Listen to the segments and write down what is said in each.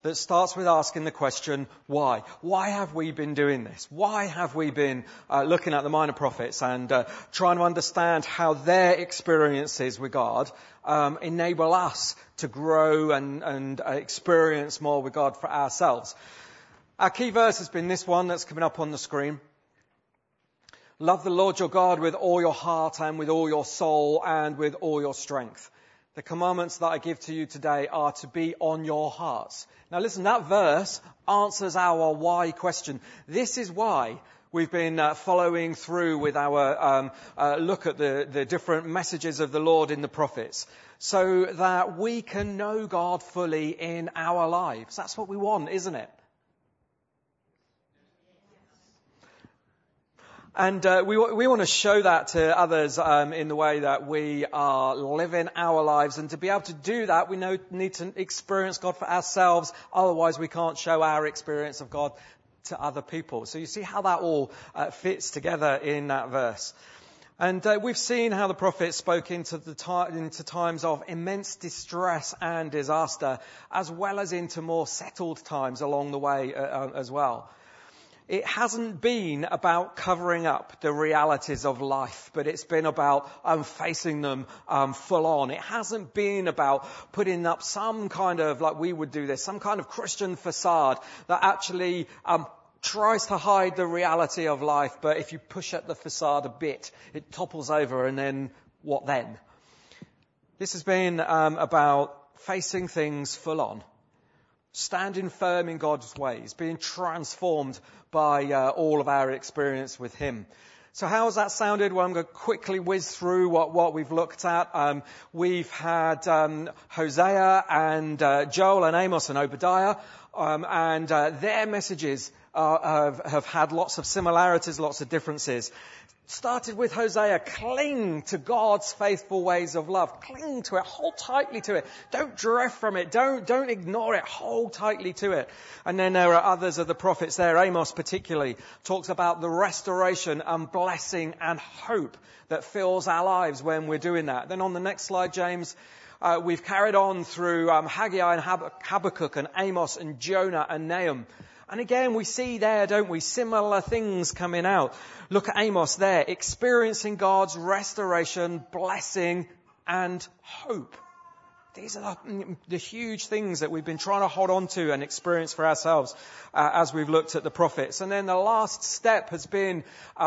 that starts with asking the question, why? Why have we been doing this? Why have we been looking at the minor prophets and trying to understand how their experiences with God enable us to grow and experience more with God for ourselves? Our key verse has been this one that's coming up on the screen. Love the Lord your God with all your heart and with all your soul and with all your strength. The commandments that I give to you today are to be on your hearts. Now listen, that verse answers our why question. This is why we've been following through with our look at the different messages of the Lord in the prophets, so that we can know God fully in our lives. That's what we want, isn't it? And we want to show that to others in the way that we are living our lives. And to be able to do that, we need to experience God for ourselves. Otherwise, we can't show our experience of God to other people. So you see how that all fits together in that verse. And we've seen how the prophets spoke into times of immense distress and disaster, as well as into more settled times along the way as well. It hasn't been about covering up the realities of life, but it's been about facing them full on. It hasn't been about putting up some kind of, like we would do this, some kind of Christian facade that actually tries to hide the reality of life, but if you push up the facade a bit, it topples over, and then what then? This has been about facing things full on. Standing firm in God's ways, being transformed by all of our experience with Him. So how has that sounded? Well, I'm going to quickly whiz through what we've looked at. We've had Hosea and Joel and Amos and Obadiah, and their messages have had lots of similarities, lots of differences. Started with Hosea, cling to God's faithful ways of love. Cling to it, hold tightly to it. Don't drift from it, don't ignore it, hold tightly to it. And then there are others of the prophets there. Amos particularly talks about the restoration and blessing and hope that fills our lives when we're doing that. Then on the next slide, James, we've carried on through Haggai and Habakkuk and Amos and Jonah and Nahum. And again, we see there, don't we, similar things coming out. Look at Amos there, experiencing God's restoration, blessing, and hope. These are the huge things that we've been trying to hold on to and experience for ourselves as we've looked at the prophets. And then the last step has been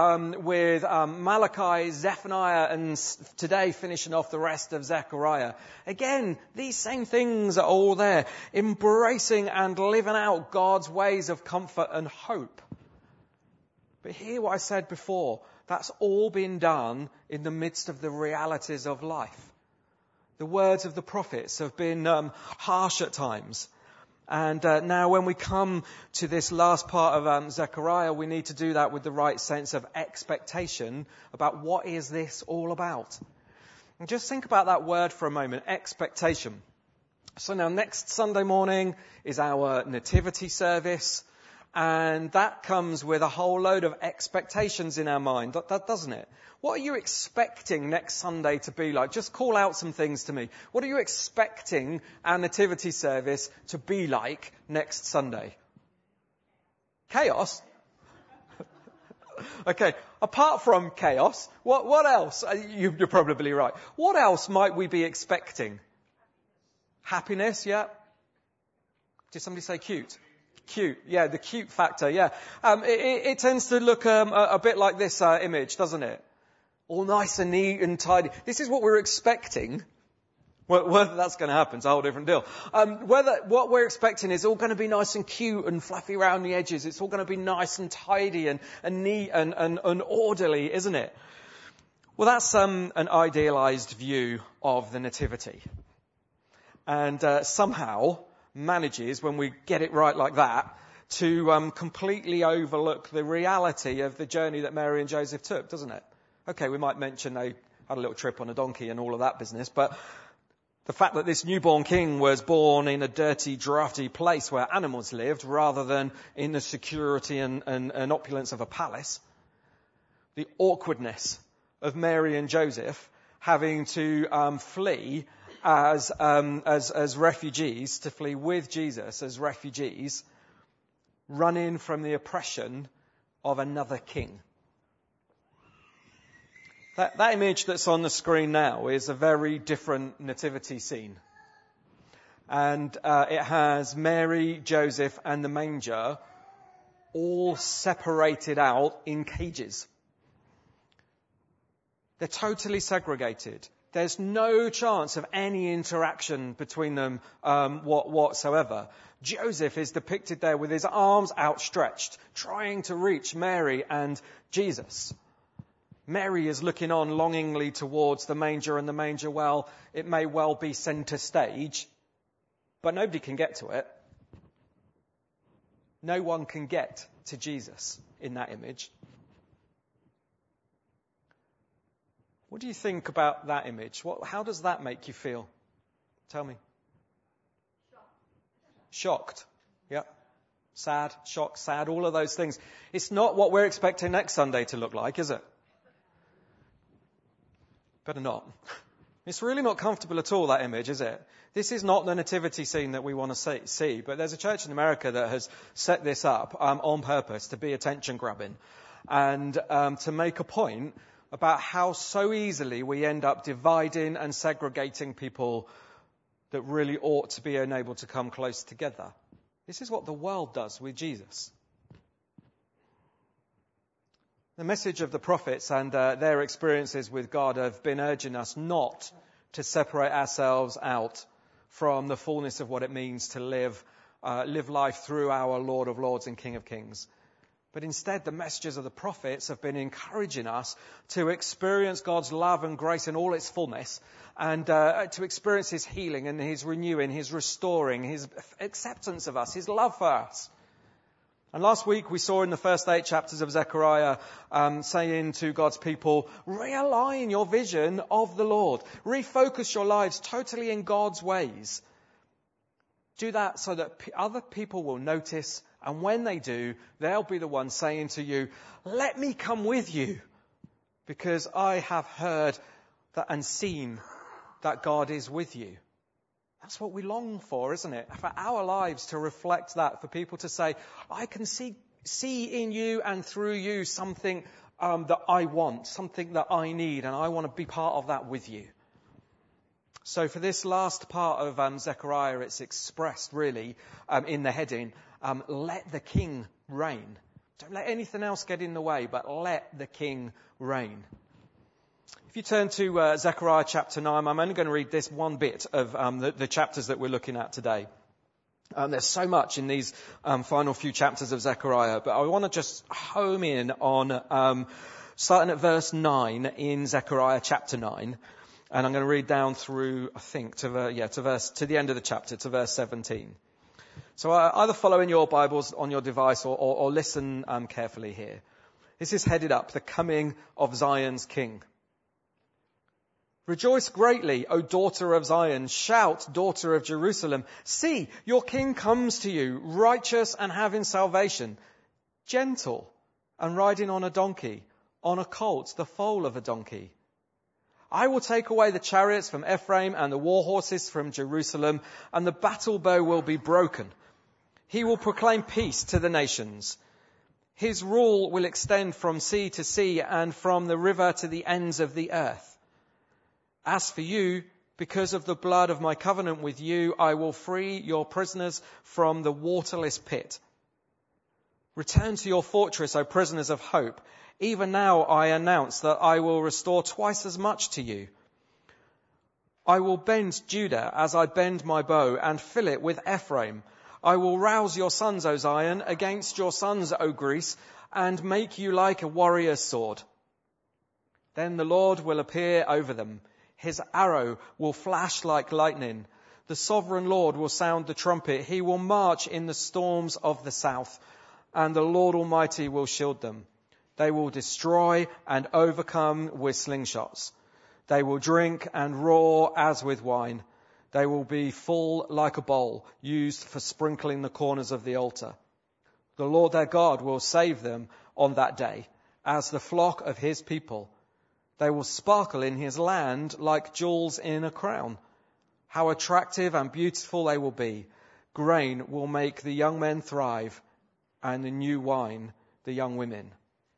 with Malachi, Zephaniah, and today finishing off the rest of Zechariah. Again, these same things are all there. Embracing and living out God's ways of comfort and hope. But hear what I said before. That's all been done in the midst of the realities of life. The words of the prophets have been harsh at times. And now when we come to this last part of Zechariah, we need to do that with the right sense of expectation about what is this all about. And just think about that word for a moment, expectation. So now next Sunday morning is our nativity service. And that comes with a whole load of expectations in our mind, doesn't it? What are you expecting next Sunday to be like? Just call out some things to me. What are you expecting our nativity service to be like next Sunday? Chaos? Okay, apart from chaos, what else? You're probably right. What else might we be expecting? Happiness, yeah? Did somebody say cute? Cute, yeah, the cute factor, yeah. It tends to look a bit like this image, doesn't it? All nice and neat and tidy. This is what we're expecting. Whether that's going to happen is a whole different deal. Whether what we're expecting is all going to be nice and cute and fluffy around the edges. It's all going to be nice and tidy and neat and orderly, isn't it? Well, that's an idealized view of the nativity. And somehow manages, when we get it right like that, to completely overlook the reality of the journey that Mary and Joseph took, doesn't it? Okay, we might mention they had a little trip on a donkey and all of that business, but the fact that this newborn king was born in a dirty, drafty place where animals lived rather than in the security and opulence of a palace, the awkwardness of Mary and Joseph having to flee as refugees, to flee with Jesus as refugees, running from the oppression of another king. That image that's on the screen now is a very different nativity scene. And it has Mary, Joseph, and the manger all separated out in cages. They're totally segregated. There's no chance of any interaction between them whatsoever. Joseph is depicted there with his arms outstretched, trying to reach Mary and Jesus. Mary is looking on longingly towards the manger, and the manger, well, it may well be centre stage, but nobody can get to it. No one can get to Jesus in that image. What do you think about that image? How does that make you feel? Tell me. Shocked. Yeah. Sad, shocked, sad, all of those things. It's not what we're expecting next Sunday to look like, is it? Better not. It's really not comfortable at all, that image, is it? This is not the nativity scene that we want to see, but there's a church in America that has set this up on purpose to be attention grabbing and to make a point about how so easily we end up dividing and segregating people that really ought to be able to come close together. This is what the world does with Jesus. The message of the prophets and their experiences with God have been urging us not to separate ourselves out from the fullness of what it means to live life through our Lord of Lords and King of Kings. But instead, the messages of the prophets have been encouraging us to experience God's love and grace in all its fullness, and to experience his healing and his renewing, his restoring, his acceptance of us, his love for us. And last week we saw in the first 8 chapters of Zechariah saying to God's people, realign your vision of the Lord. Refocus your lives totally in God's ways. Do that so that other people will notice, and when they do, they'll be the ones saying to you, let me come with you, because I have heard that and seen that God is with you. That's what we long for, isn't it? For our lives to reflect that, for people to say, I can see in you and through you something that I want, something that I need, and I want to be part of that with you. So for this last part of Zechariah, it's expressed really in the heading, let the king reign. Don't let anything else get in the way, but let the king reign. If you turn to Zechariah chapter 9, I'm only going to read this one bit of the chapters that we're looking at today. There's so much in these final few chapters of Zechariah, but I want to just home in on starting at verse 9 in Zechariah chapter 9, and I'm going to read down through, I think, to the end of the chapter, to verse 17. So either follow in your Bibles on your device or listen carefully here. This is headed up, the coming of Zion's king. Rejoice greatly, O daughter of Zion. Shout, daughter of Jerusalem. See, your king comes to you, righteous and having salvation, gentle and riding on a donkey, on a colt, the foal of a donkey. I will take away the chariots from Ephraim and the war horses from Jerusalem, and the battle bow will be broken. He will proclaim peace to the nations. His rule will extend from sea to sea and from the river to the ends of the earth. As for you, because of the blood of my covenant with you, I will free your prisoners from the waterless pit. Return to your fortress, O prisoners of hope. Even now I announce that I will restore twice as much to you. I will bend Judah as I bend my bow and fill it with Ephraim. I will rouse your sons, O Zion, against your sons, O Greece, and make you like a warrior's sword. Then the Lord will appear over them. His arrow will flash like lightning. The sovereign Lord will sound the trumpet. He will march in the storms of the south, and the Lord Almighty will shield them. They will destroy and overcome with slingshots. They will drink and roar as with wine. They will be full like a bowl used for sprinkling the corners of the altar. The Lord their God will save them on that day as the flock of his people. They will sparkle in his land like jewels in a crown. How attractive and beautiful they will be. Grain will make the young men thrive, and the new wine, the young women.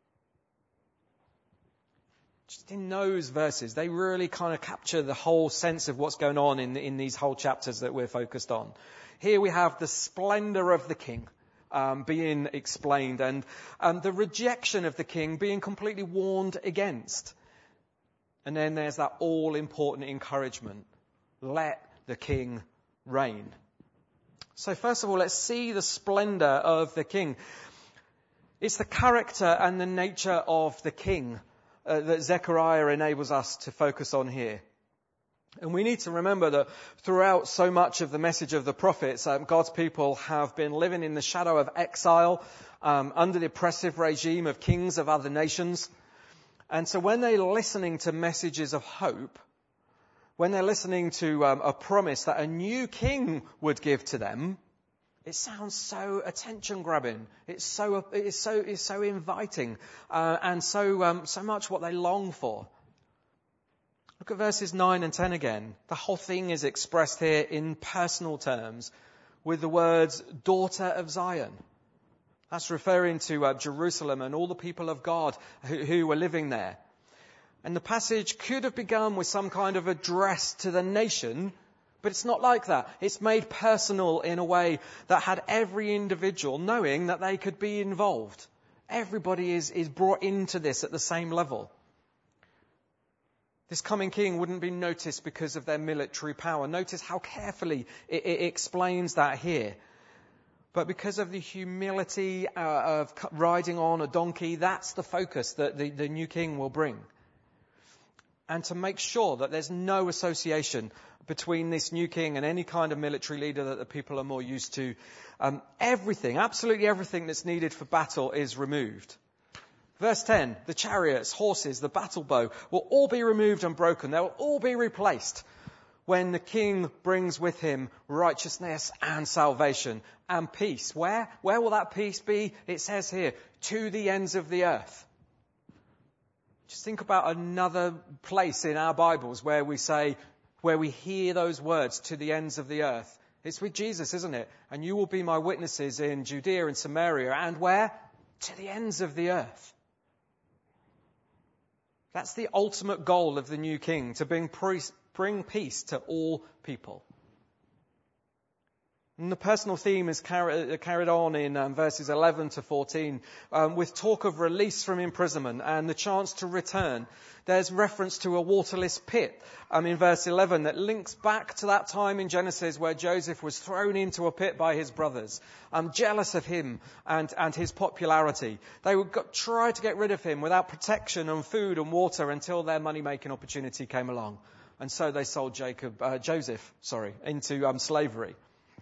Just in those verses, they really kind of capture the whole sense of what's going on in these whole chapters that we're focused on. Here we have the splendor of the king being explained, and the rejection of the king being completely warned against. And then there's that all-important encouragement. Let the king reign. So first of all, let's see the splendor of the king. It's the character and the nature of the king that Zechariah enables us to focus on here. And we need to remember that throughout so much of the message of the prophets, God's people have been living in the shadow of exile, under the oppressive regime of kings of other nations. And so when they're listening to messages of hope, when they're listening to a promise that a new king would give to them, it sounds so attention-grabbing. It's so inviting, and so much what they long for. Look at verses 9 and 10 again. The whole thing is expressed here in personal terms with the words, daughter of Zion. That's referring to Jerusalem and all the people of God who were living there. And the passage could have begun with some kind of address to the nation, but it's not like that. It's made personal in a way that had every individual knowing that they could be involved. Everybody is brought into this at the same level. This coming king wouldn't be noticed because of their military power. Notice how carefully it explains that here. But because of the humility of riding on a donkey, that's the focus that the new king will bring. And to make sure that there's no association between this new king and any kind of military leader that the people are more used to, absolutely everything that's needed for battle is removed. Verse 10, the chariots, horses, the battle bow will all be removed and broken. They will all be replaced when the king brings with him righteousness and salvation and peace. Where will that peace be? It says here, to the ends of the earth. Just think about another place in our Bibles where we hear those words, to the ends of the earth. It's with Jesus, isn't it? And you will be my witnesses in Judea and Samaria. And where? To the ends of the earth. That's the ultimate goal of the new king, to bring peace to all people. And the personal theme is carried on in verses 11 to 14 with talk of release from imprisonment and the chance to return. There's reference to a waterless pit in verse 11 that links back to that time in Genesis where Joseph was thrown into a pit by his brothers, jealous of him and his popularity. They would try to get rid of him without protection and food and water until their money-making opportunity came along. And so they sold Joseph into slavery.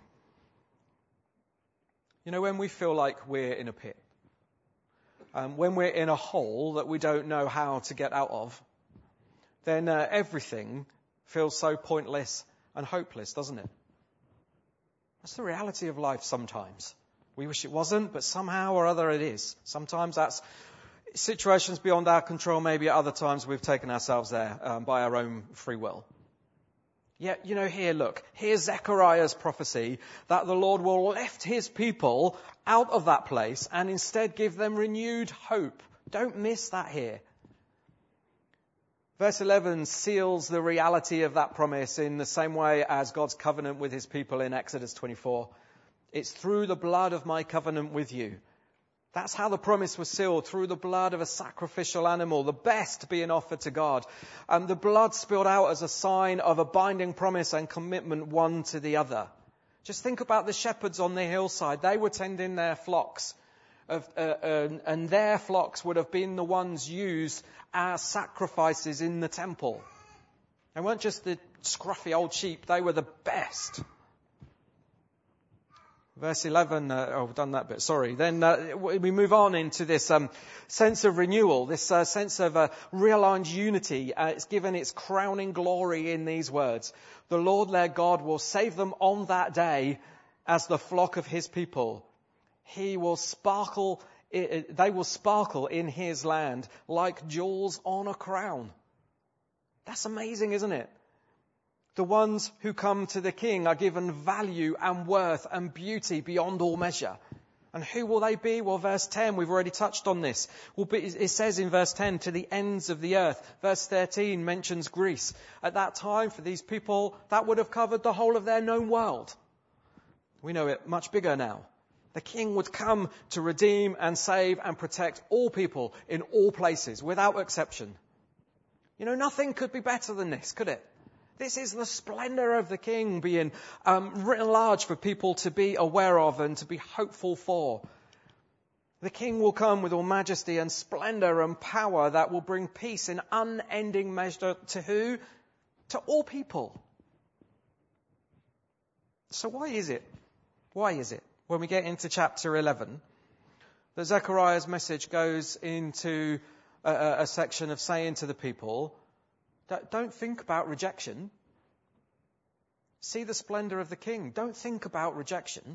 You know, when we feel like we're in a pit, when we're in a hole that we don't know how to get out of, then everything feels so pointless and hopeless, doesn't it? That's the reality of life sometimes. We wish it wasn't, but somehow or other it is. Sometimes that's situations beyond our control. Maybe at other times we've taken ourselves there by our own free will. Yet, here's Zechariah's prophecy that the Lord will lift his people out of that place and instead give them renewed hope. Don't miss that here. Verse 11 seals the reality of that promise in the same way as God's covenant with his people in Exodus 24. It's through the blood of my covenant with you. That's how the promise was sealed, through the blood of a sacrificial animal, the best being offered to God. The blood spilled out as a sign of a binding promise and commitment one to the other. Just think about the shepherds on the hillside. They were tending their flocks, and their flocks would have been the ones used as sacrifices in the temple. They weren't just the scruffy old sheep, they were the best. Verse 11, we've done that bit, sorry. Then we move on into this sense of renewal, this sense of realigned unity. It's given its crowning glory in these words. The Lord their God will save them on that day as the flock of his people. They will sparkle in his land like jewels on a crown. That's amazing, isn't it? The ones who come to the king are given value and worth and beauty beyond all measure. And who will they be? Well, verse 10, we've already touched on this. It says in verse 10, to the ends of the earth. Verse 13 mentions Greece. At that time, for these people, that would have covered the whole of their known world. We know it much bigger now. The king would come to redeem and save and protect all people in all places, without exception. You know, nothing could be better than this, could it? This is the splendor of the king being written large for people to be aware of and to be hopeful for. The king will come with all majesty and splendor and power that will bring peace in unending measure to who? To all people. So why is it when we get into chapter 11 that Zechariah's message goes into a section of saying to the people, don't think about rejection. See the splendor of the king. Don't think about rejection.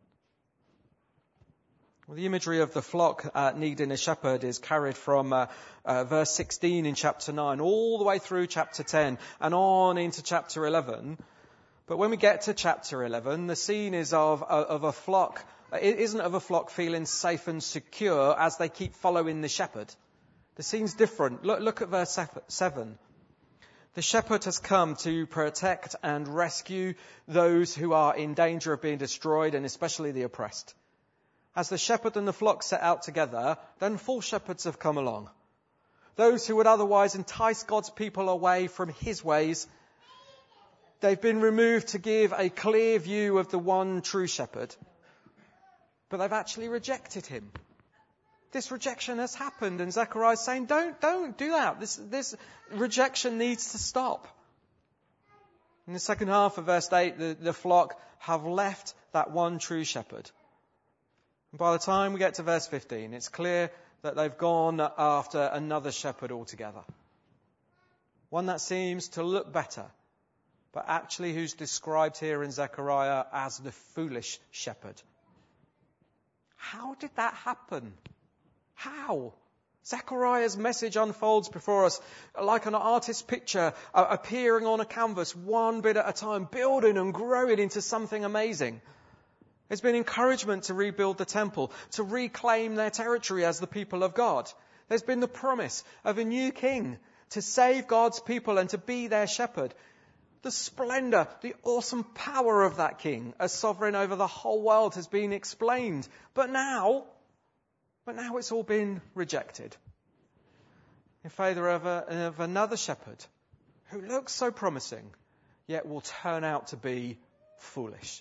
Well, the imagery of the flock needing a shepherd is carried from verse 16 in chapter 9 all the way through chapter 10 and on into chapter 11. But when we get to chapter 11, the scene is of a flock. It isn't of a flock feeling safe and secure as they keep following the shepherd. The scene's different. Look at verse 7. The shepherd has come to protect and rescue those who are in danger of being destroyed, and especially the oppressed. As the shepherd and the flock set out together, then false shepherds have come along. Those who would otherwise entice God's people away from his ways, they've been removed to give a clear view of the one true shepherd. But they've actually rejected him. This rejection has happened, and Zechariah is saying, don't do that. This rejection needs to stop. In the second half of verse 8, the flock have left that one true shepherd. And by the time we get to verse 15, it's clear that they've gone after another shepherd altogether. One that seems to look better, but actually who's described here in Zechariah as the foolish shepherd. How did that happen? How? Zechariah's message unfolds before us like an artist's picture appearing on a canvas one bit at a time, building and growing into something amazing. There's been encouragement to rebuild the temple, to reclaim their territory as the people of God. There's been the promise of a new king to save God's people and to be their shepherd. The splendor, the awesome power of that king as sovereign over the whole world has been explained. But now it's all been rejected in favour of another shepherd who looks so promising, yet will turn out to be foolish.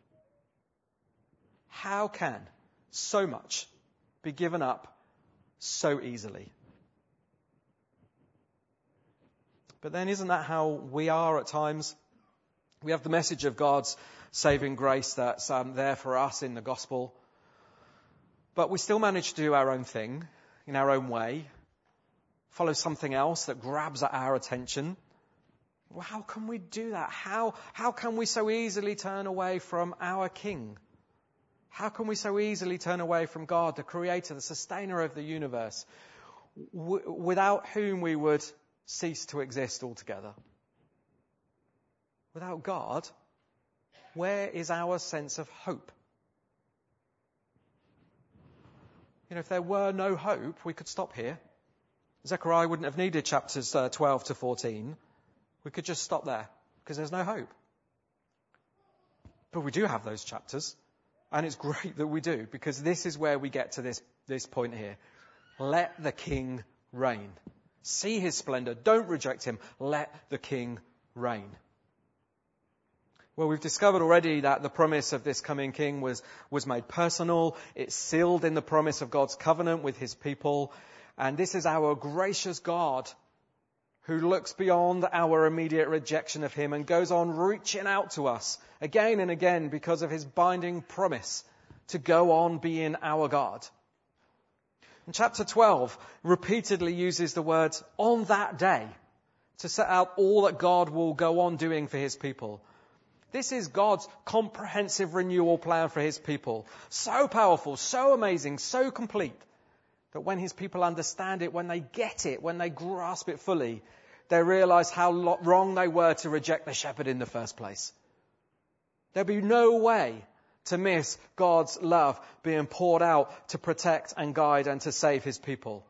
How can so much be given up so easily? But then isn't that how we are at times? We have the message of God's saving grace that's there for us in the gospel. But we still manage to do our own thing, in our own way, follow something else that grabs at our attention. Well, how can we do that? How can we so easily turn away from our King? How can we so easily turn away from God, the Creator, the Sustainer of the universe, without whom we would cease to exist altogether? Without God, where is our sense of hope? You know, if there were no hope, we could stop here. Zechariah wouldn't have needed chapters 12 to 14. We could just stop there, because there's no hope. But we do have those chapters, and it's great that we do, because this is where we get to this point here. Let the King reign. See his splendor. Don't reject him. Let the King reign. Well, we've discovered already that the promise of this coming king was made personal. It's sealed in the promise of God's covenant with his people. And this is our gracious God who looks beyond our immediate rejection of him and goes on reaching out to us again and again because of his binding promise to go on being our God. And chapter 12 repeatedly uses the words "on that day" to set out all that God will go on doing for his people. This is God's comprehensive renewal plan for his people. So powerful, so amazing, so complete, that when his people understand it, when they get it, when they grasp it fully, they realized how wrong they were to reject the shepherd in the first place. There'd be no way to miss God's love being poured out to protect and guide and to save his people.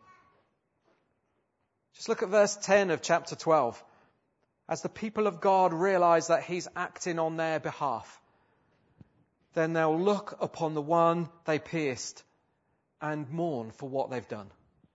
Just look at verse 10 of chapter 12. As the people of God realize that he's acting on their behalf, then they'll look upon the one they pierced and mourn for what they've done.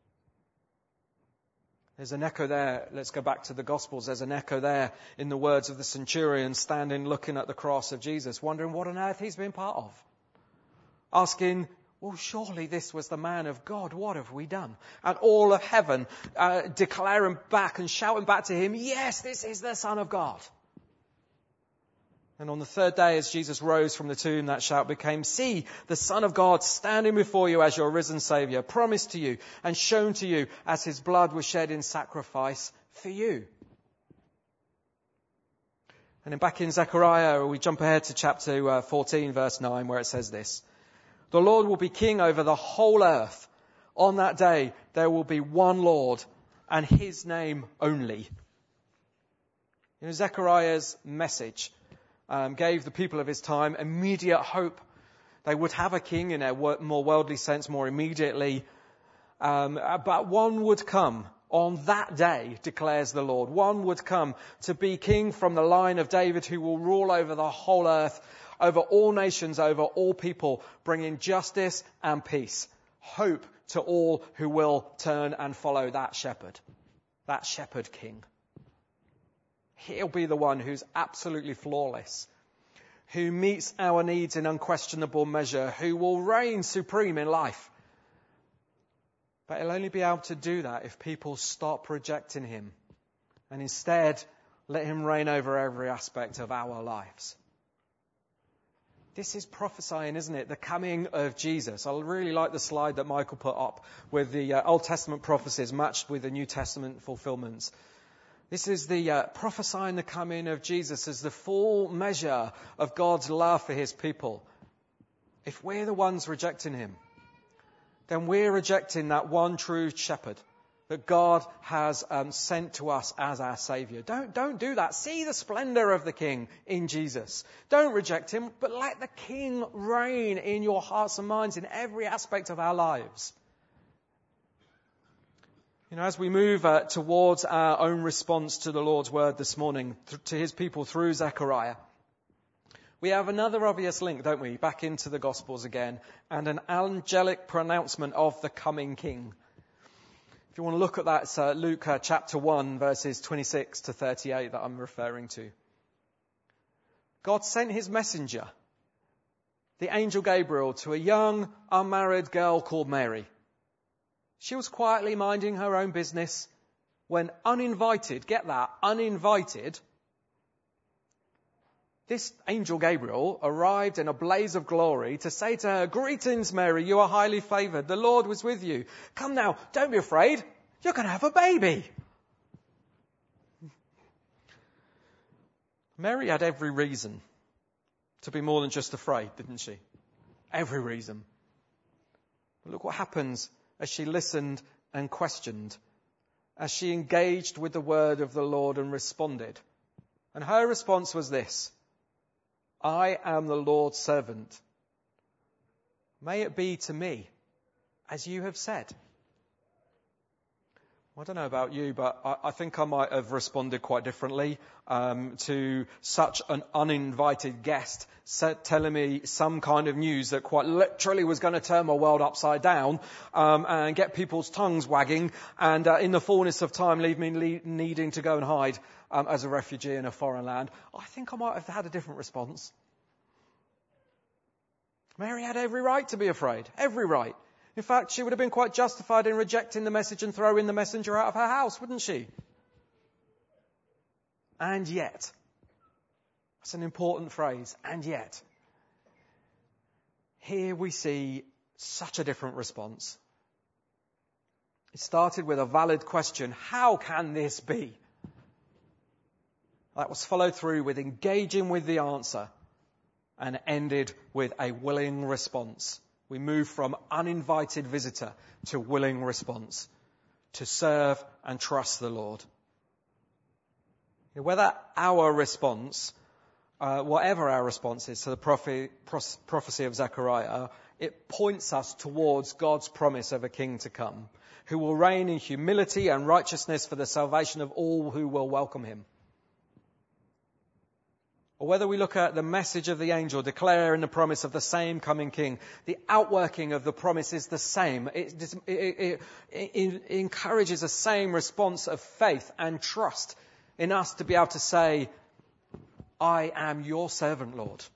There's an echo there. Let's go back to the Gospels. There's an echo there in the words of the centurion standing looking at the cross of Jesus, wondering what on earth he's been part of. Asking, well, surely this was the man of God. What have we done? And all of heaven declaring back and shouting back to him, yes, this is the Son of God. And on the third day, as Jesus rose from the tomb, that shout became, see, the Son of God standing before you as your risen Saviour, promised to you and shown to you as his blood was shed in sacrifice for you. And then back in Zechariah, we jump ahead to chapter 14, verse 9, where it says this. The Lord will be king over the whole earth. On that day, there will be one Lord and his name only. You know, Zechariah's message gave the people of his time immediate hope. They would have a king in a more worldly sense more immediately. But one would come on that day, declares the Lord. One would come to be king from the line of David who will rule over the whole earth, over all nations, over all people, bringing justice and peace. Hope to all who will turn and follow that shepherd king. He'll be the one who's absolutely flawless, who meets our needs in unquestionable measure, who will reign supreme in life. But he'll only be able to do that if people stop rejecting him and instead let him reign over every aspect of our lives. This is prophesying, isn't it? The coming of Jesus. I really like the slide that Michael put up with the Old Testament prophecies matched with the New Testament fulfillments. This is the prophesying the coming of Jesus as the full measure of God's love for his people. If we're the ones rejecting him, then we're rejecting that one true shepherd that God has sent to us as our Saviour. Don't do that. See the splendour of the King in Jesus. Don't reject him, but let the King reign in your hearts and minds in every aspect of our lives. You know, as we move towards our own response to the Lord's word this morning, to his people through Zechariah, we have another obvious link, don't we, back into the Gospels again, and an angelic pronouncement of the coming King. If you want to look at that, it's Luke chapter 1, verses 26 to 38 that I'm referring to. God sent his messenger, the angel Gabriel, to a young, unmarried girl called Mary. She was quietly minding her own business when uninvited, get that, uninvited, this angel Gabriel arrived in a blaze of glory to say to her, greetings, Mary, you are highly favoured. The Lord was with you. Come now, don't be afraid. You're going to have a baby. Mary had every reason to be more than just afraid, didn't she? Every reason. But look what happens as she listened and questioned, as she engaged with the word of the Lord and responded. And her response was this: I am the Lord's servant. May it be to me as you have said. I don't know about you, but I think I might have responded quite differently to such an uninvited guest telling me some kind of news that quite literally was going to turn my world upside down and get people's tongues wagging and in the fullness of time leave me needing to go and hide as a refugee in a foreign land. I think I might have had a different response. Mary had every right to be afraid. Every right. In fact, she would have been quite justified in rejecting the message and throwing the messenger out of her house, wouldn't she? And yet, that's an important phrase, and yet, here we see such a different response. It started with a valid question: how can this be? That was followed through with engaging with the answer and ended with a willing response. We move from uninvited visitor to willing response, to serve and trust the Lord. Whether our response, whatever our response is to the prophecy of Zechariah, it points us towards God's promise of a king to come, who will reign in humility and righteousness for the salvation of all who will welcome him. Or whether we look at the message of the angel declaring the promise of the same coming king, the outworking of the promise is the same. It encourages the same response of faith and trust in us to be able to say, I am your servant, Lord.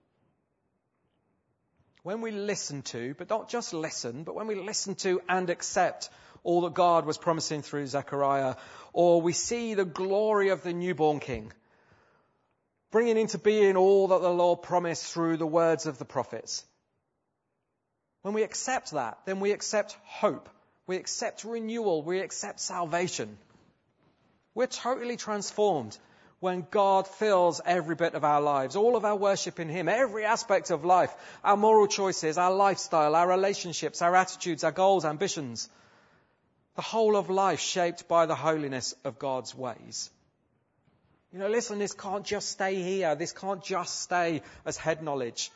When we listen to, but not just listen, but when we listen to and accept all that God was promising through Zechariah, or we see the glory of the newborn king, bringing into being all that the Lord promised through the words of the prophets. When we accept that, then we accept hope. We accept renewal. We accept salvation. We're totally transformed when God fills every bit of our lives, all of our worship in him, every aspect of life, our moral choices, our lifestyle, our relationships, our attitudes, our goals, ambitions. The whole of life shaped by the holiness of God's ways. Listen, this can't just stay here. This can't just stay as head knowledge.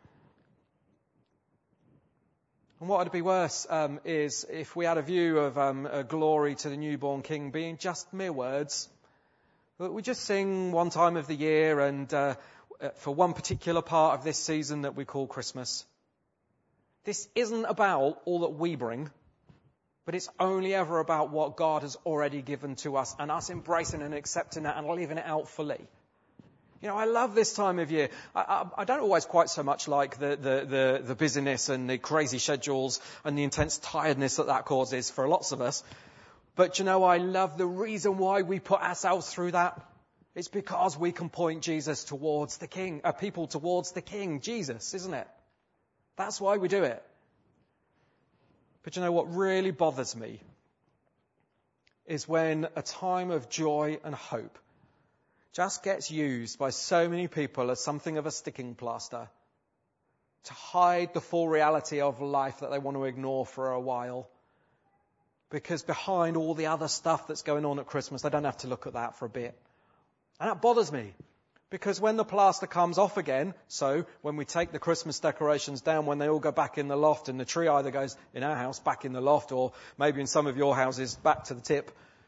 And what would be worse is if we had a view of a glory to the newborn king being just mere words. But we just sing one time of the year and for one particular part of this season that we call Christmas. This isn't about all that we bring, but it's only ever about what God has already given to us and us embracing and accepting that and living it out fully. I love this time of year. I don't always quite so much like the busyness and the crazy schedules and the intense tiredness that causes for lots of us. But I love the reason why we put ourselves through that. It's because we can point Jesus towards the King, people towards the King, Jesus, isn't it? That's why we do it. But what really bothers me is when a time of joy and hope just gets used by so many people as something of a sticking plaster to hide the full reality of life that they want to ignore for a while. Because behind all the other stuff that's going on at Christmas, they don't have to look at that for a bit. And that bothers me. Because when the plaster comes off again, so when we take the Christmas decorations down, when they all go back in the loft and the tree either goes, in our house, back in the loft, or maybe in some of your houses, back to the tip,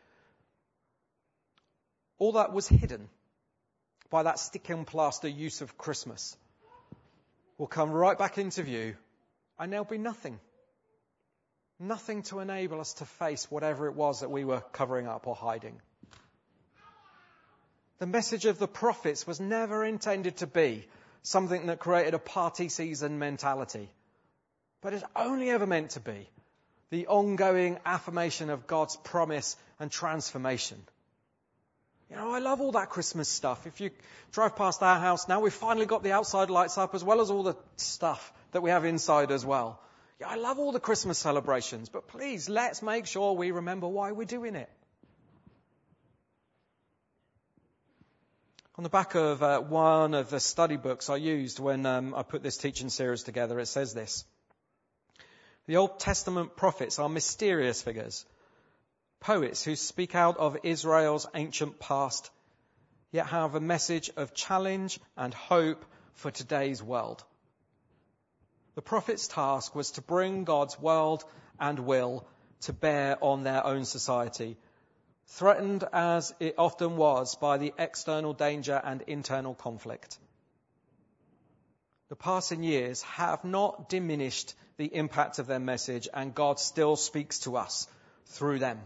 all that was hidden by that sticking plaster use of Christmas will come right back into view, and there'll be nothing. Nothing to enable us to face whatever it was that we were covering up or hiding. The message of the prophets was never intended to be something that created a party season mentality, but it's only ever meant to be the ongoing affirmation of God's promise and transformation. I love all that Christmas stuff. If you drive past our house now, we've finally got the outside lights up as well as all the stuff that we have inside as well. I love all the Christmas celebrations, but please, let's make sure we remember why we're doing it. On the back of one of the study books I used when I put this teaching series together, it says this: the Old Testament prophets are mysterious figures, poets who speak out of Israel's ancient past, yet have a message of challenge and hope for today's world. The prophets' task was to bring God's world and will to bear on their own society, threatened as it often was by the external danger and internal conflict. The passing years have not diminished the impact of their message, and God still speaks to us through them.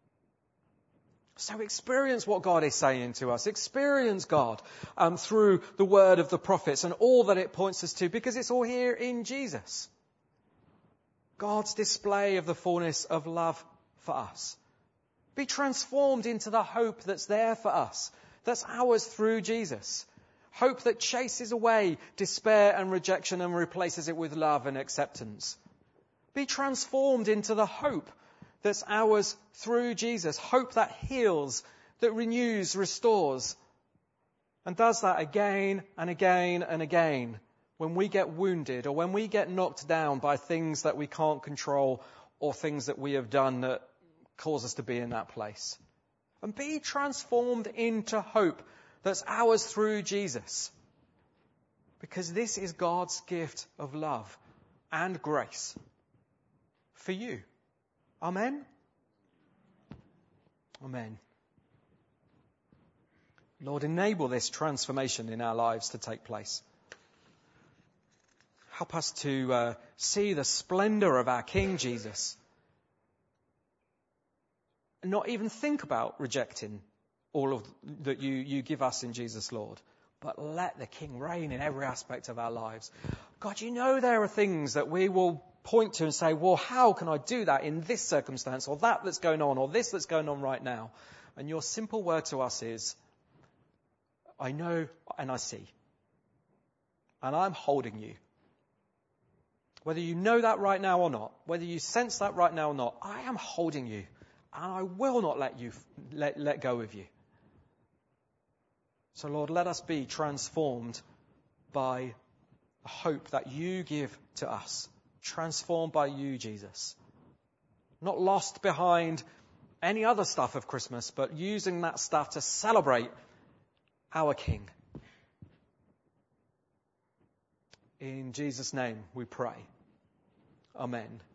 So experience what God is saying to us. Experience God through the word of the prophets and all that it points us to, because it's all here in Jesus. God's display of the fullness of love for us. Be transformed into the hope that's there for us, that's ours through Jesus. Hope that chases away despair and rejection and replaces it with love and acceptance. Be transformed into the hope that's ours through Jesus. Hope that heals, that renews, restores, and does that again and again and again when we get wounded or when we get knocked down by things that we can't control or things that we have done that cause us to be in that place. and be transformed into hope that's ours through Jesus. Because this is God's gift of love and grace for you. Amen? Amen. Lord, enable this transformation in our lives to take place. Help us to see the splendor of our King Jesus. And not even think about rejecting all of that you give us in Jesus, Lord. But let the King reign in every aspect of our lives. God, you know there are things that we will point to and say, well, how can I do that in this circumstance, or that that's going on, or this that's going on right now? And your simple word to us is, I know and I see. And I'm holding you. Whether you know that right now or not, whether you sense that right now or not, I am holding you. And I will not let go of you. So Lord, let us be transformed by the hope that you give to us. Transformed by you, Jesus. Not lost behind any other stuff of Christmas, but using that stuff to celebrate our King. In Jesus' name we pray. Amen.